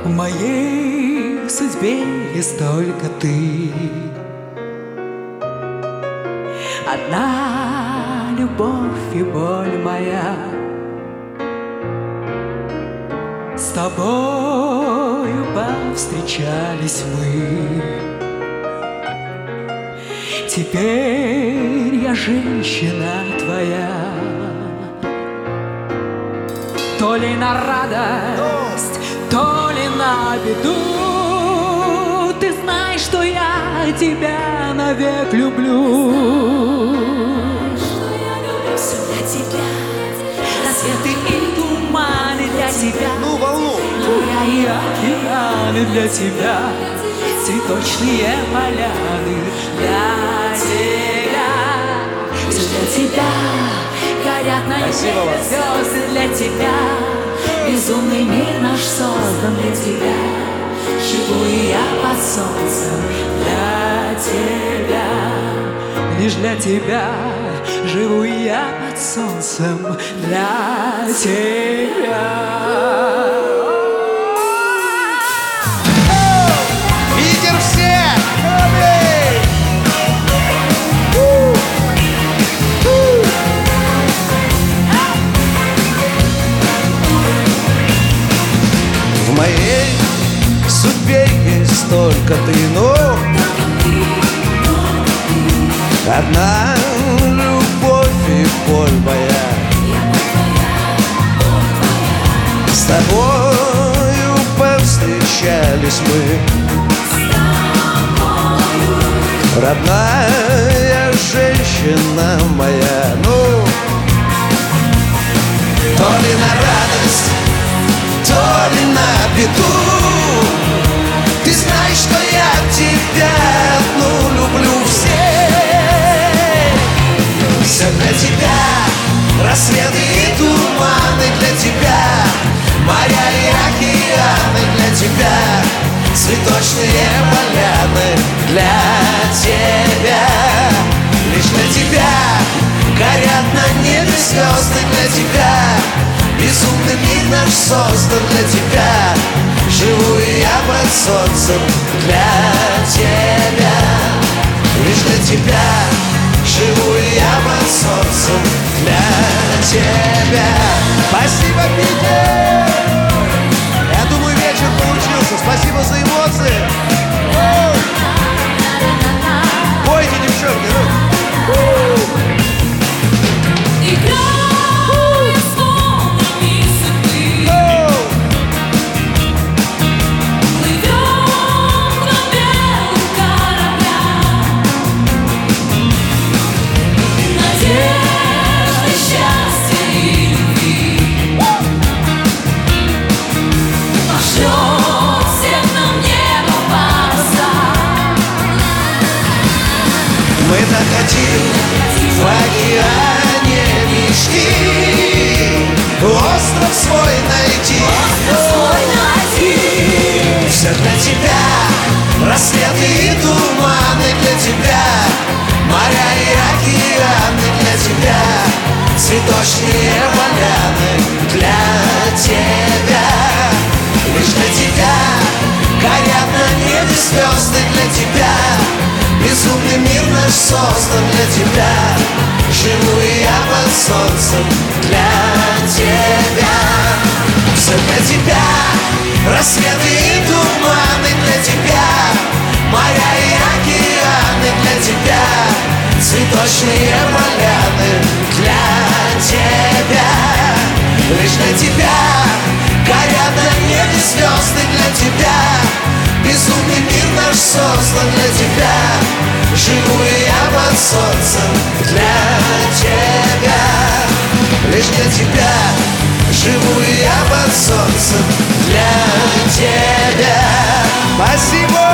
В моей судьбе есть только ты. Одна любовь и боль моя. С тобою повстречались мы. Теперь я женщина твоя. То ли на радость, то ли на беду. Ты знаешь, что я тебя навек люблю. Все для тебя, рассветы и туманы для тебя. Ну, волну! Моря и океаны для тебя. Цветочные поляны для тебя. Все для тебя. Горят на небе звезды для тебя. Безумный мир наш создан для тебя. Живу и я под солнцем для тебя. Лишь для тебя. Живу и я под солнцем для тебя. Питер все! В моей судьбе есть только ты, но одна любовь и боль моя. С тобою повстречались мы. Родная женщина моя. Ну, то ли на радость, то ли на беду. Ты знаешь, что я тебя одну люблю. Все для тебя, рассветы и туманы для тебя, моря и океаны для тебя, цветочные поляны для тебя. Лишь для тебя горят на небе звезды для тебя. Безумный мир наш создан для тебя. Живу и я под солнцем для тебя. Лишь для тебя живу и я под солнцем для тебя. Спасибо, Питер! Я думаю, вечер получился. Спасибо за эмоции. Пойте, девчонки, ну! Мы находим в океане мечты. Остров свой найти. Все для тебя, рассветы и туманы для тебя, моря и океаны для тебя, цветочные поляны для тебя. Лишь для тебя горят на небе звезды для тебя. Безумный мир наш создан для тебя. Живу и я под солнцем для тебя. Все для тебя, рассветы и туманы для тебя, моря и океаны для тебя, цветочные поляны для тебя. Лишь для тебя горят на небе звезды для тебя. Безумный мир наш создан для тебя. Живу и я под солнцем для тебя. Лишь для тебя живу и я под солнцем для тебя. Спасибо!